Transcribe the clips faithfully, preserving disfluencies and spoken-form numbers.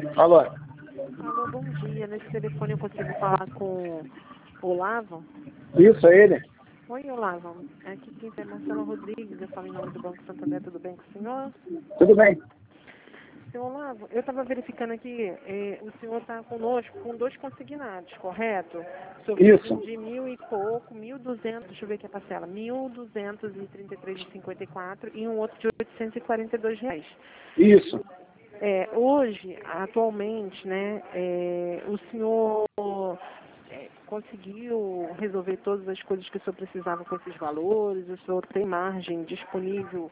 Alô? Alô, bom dia. Nesse telefone eu consigo falar com o Olavo? Isso, é ele? Oi, Olavo. Aqui quem é Marcela Rodrigues. Eu falo em nome do Banco Santander. Tudo bem com o senhor? Tudo bem. Seu Olavo, eu estava verificando aqui, eh, o senhor está conosco com dois consignados, correto? Sobre Isso. um de mil e pouco, mil e duzentos, deixa eu ver aqui a parcela, mil duzentos e trinta e três e cinquenta e quatro e um outro de oitocentos e quarenta e dois reais. Isso. É, hoje, atualmente, né, é, o senhor é, conseguiu resolver todas as coisas que o senhor precisava com esses valores? O senhor tem margem disponível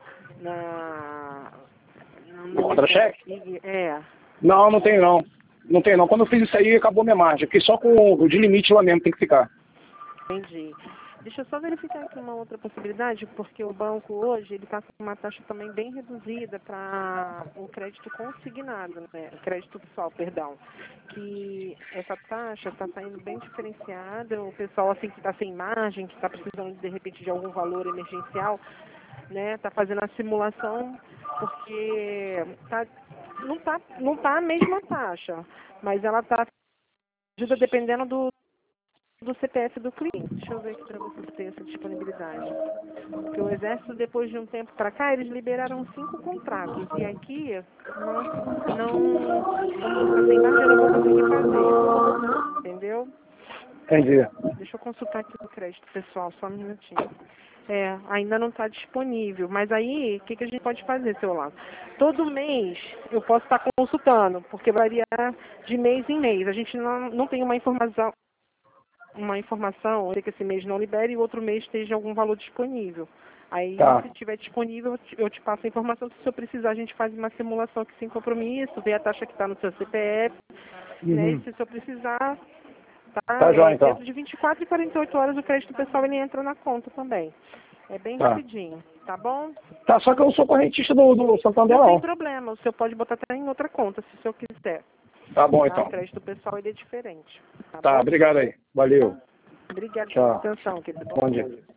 na No contra-cheque? É. Não, não tem não. Não tem não. Quando eu fiz isso aí, acabou minha margem. Fiquei só com o de limite lá mesmo, tem que ficar. Entendi. Deixa eu só verificar aqui uma outra possibilidade, porque o banco hoje ele está com uma taxa também bem reduzida para o crédito consignado, né? O crédito pessoal, perdão. Que essa taxa está saindo bem diferenciada, o pessoal assim que está sem margem, que está precisando de repente de algum valor emergencial, né? Está fazendo a simulação porque tá, não está não tá a mesma taxa, mas ela está ajuda dependendo do do C P F do cliente. Deixa eu ver aqui para vocês terem essa disponibilidade. Porque o Exército, depois de um tempo para cá, eles liberaram cinco contratos. E aqui, não, não como você está sem margem, eu não vou conseguir fazer. Entendeu? Entendi. Deixa eu consultar aqui o crédito pessoal, só um minutinho. É, ainda não está disponível. Mas aí, o que, que a gente pode fazer, seu Olavo? Todo mês eu posso estar consultando, porque varia de mês em mês. A gente não, não tem uma informação uma informação, que esse mês não libere e o outro mês esteja algum valor disponível. Aí, Tá. se tiver disponível, eu te, eu te passo a informação. Se o senhor precisar, a gente faz uma simulação aqui sem compromisso, vê a taxa que está no seu C P F, Uhum. né? E se o senhor precisar, tá? Tá É, jóia, então. dentro de vinte e quatro e quarenta e oito horas o crédito pessoal ele entra na conta também. É bem Tá. rapidinho, tá bom? Tá, só que eu não sou correntista do, do Santander, Não tem não. problema, o senhor pode botar até em outra conta, se o senhor quiser. Tá bom, Tá? O então. crédito pessoal ele é diferente, tá Tá, bom? obrigado aí. Valeu. Obrigada pela Tchau. atenção, querido. Bom dia.